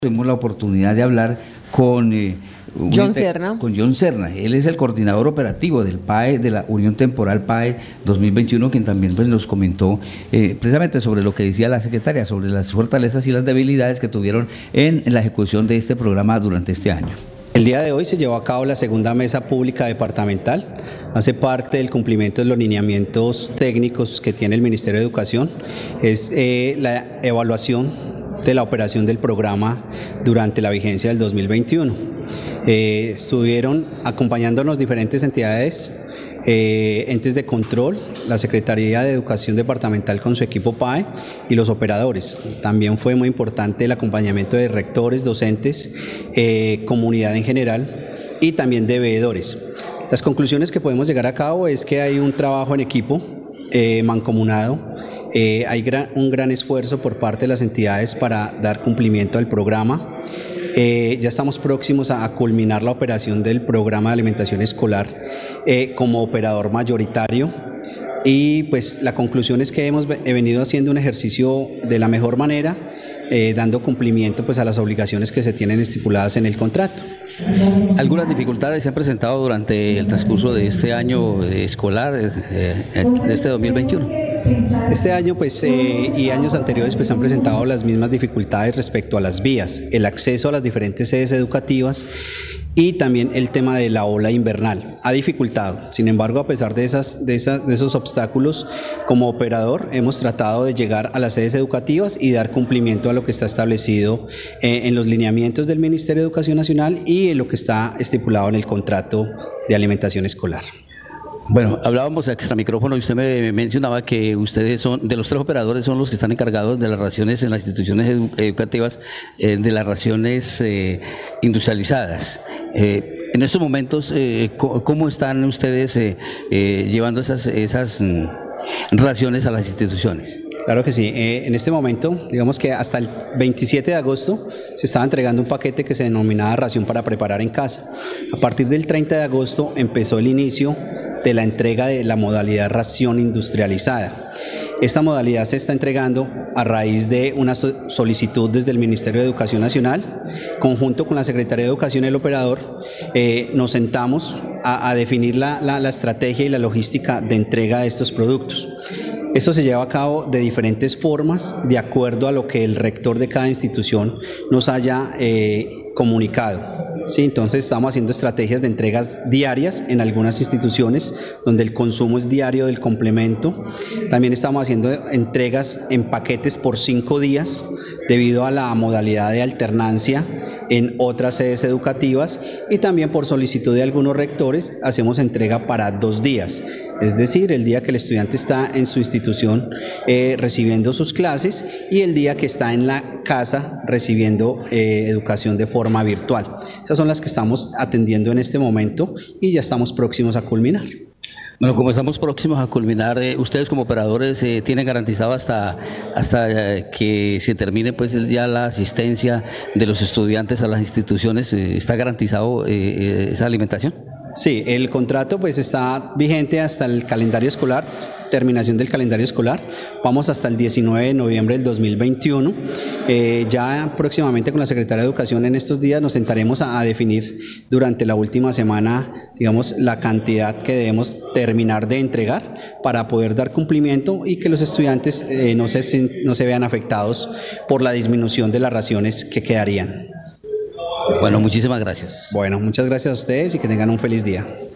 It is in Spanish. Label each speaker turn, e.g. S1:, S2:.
S1: Tuvimos la oportunidad de hablar con
S2: John Serna.
S1: Con John Serna. Él es el coordinador operativo del PAE, de la Unión Temporal PAE 2021, quien también pues, nos comentó precisamente sobre lo que decía la secretaria, sobre las fortalezas y las debilidades que tuvieron en la ejecución de este programa durante este año.
S3: El día de hoy se llevó a cabo la segunda mesa pública departamental. Hace parte del cumplimiento de los lineamientos técnicos que tiene el Ministerio de Educación. Es la evaluación de la operación del programa durante la vigencia del 2021. Estuvieron acompañándonos diferentes entidades, entes de control, la Secretaría de Educación Departamental con su equipo PAE y los operadores. También fue muy importante el acompañamiento de rectores, docentes, comunidad en general y también de veedores. Las conclusiones que podemos llegar a cabo es que hay un trabajo en equipo mancomunado. Hay un gran esfuerzo por parte de las entidades para dar cumplimiento al programa. Ya estamos próximos a culminar la operación del programa de alimentación escolar como operador mayoritario. Y pues la conclusión es que hemos venido haciendo un ejercicio de la mejor manera, dando cumplimiento pues a las obligaciones que se tienen estipuladas en el contrato.
S1: ¿Algunas dificultades se han presentado durante el transcurso de este año escolar, de este 2021?
S3: Este año pues, y años anteriores pues, han presentado las mismas dificultades respecto a las vías, el acceso a las diferentes sedes educativas y también el tema de la ola invernal. Ha dificultado, sin embargo, a pesar de esos obstáculos, como operador hemos tratado de llegar a las sedes educativas y dar cumplimiento a lo que está establecido en los lineamientos del Ministerio de Educación Nacional y en lo que está estipulado en el contrato de alimentación escolar.
S1: Bueno, hablábamos extra micrófono y usted me mencionaba que ustedes son, de los tres operadores, son los que están encargados de las raciones en las instituciones educativas, de las raciones industrializadas. En estos momentos, ¿cómo están ustedes llevando esas raciones a las instituciones?
S3: Claro que sí. En este momento, digamos que hasta el 27 de agosto se estaba entregando un paquete que se denominaba ración para preparar en casa. A partir del 30 de agosto empezó el inicio de la entrega de la modalidad ración industrializada. Esta modalidad se está entregando a raíz de una solicitud desde el Ministerio de Educación Nacional, conjunto con la Secretaría de Educación y el operador. Nos sentamos a definir la estrategia y la logística de entrega de estos productos. Esto se lleva a cabo de diferentes formas, de acuerdo a lo que el rector de cada institución nos haya comunicado. Sí, entonces estamos haciendo estrategias de entregas diarias en algunas instituciones donde el consumo es diario del complemento. También estamos haciendo entregas en paquetes por 5 días debido a la modalidad de alternancia en otras sedes educativas y también por solicitud de algunos rectores hacemos entrega para 2 días. Es decir, el día que el estudiante está en su institución recibiendo sus clases y el día que está en la casa recibiendo educación de forma virtual. Esas son las que estamos atendiendo en este momento y ya estamos próximos a culminar.
S1: Bueno, como estamos próximos a culminar, ustedes como operadores tienen garantizado hasta que se termine pues ya la asistencia de los estudiantes a las instituciones, ¿está garantizado esa alimentación?
S3: Sí, el contrato pues está vigente hasta el calendario escolar, terminación del calendario escolar. Vamos hasta el 19 de noviembre del 2021. Ya próximamente con la Secretaría de Educación en estos días nos sentaremos a definir durante la última semana, digamos, la cantidad que debemos terminar de entregar para poder dar cumplimiento y que los estudiantes no se vean afectados por la disminución de las raciones que quedarían.
S1: Bueno, muchísimas gracias.
S3: Bueno, muchas gracias a ustedes y que tengan un feliz día.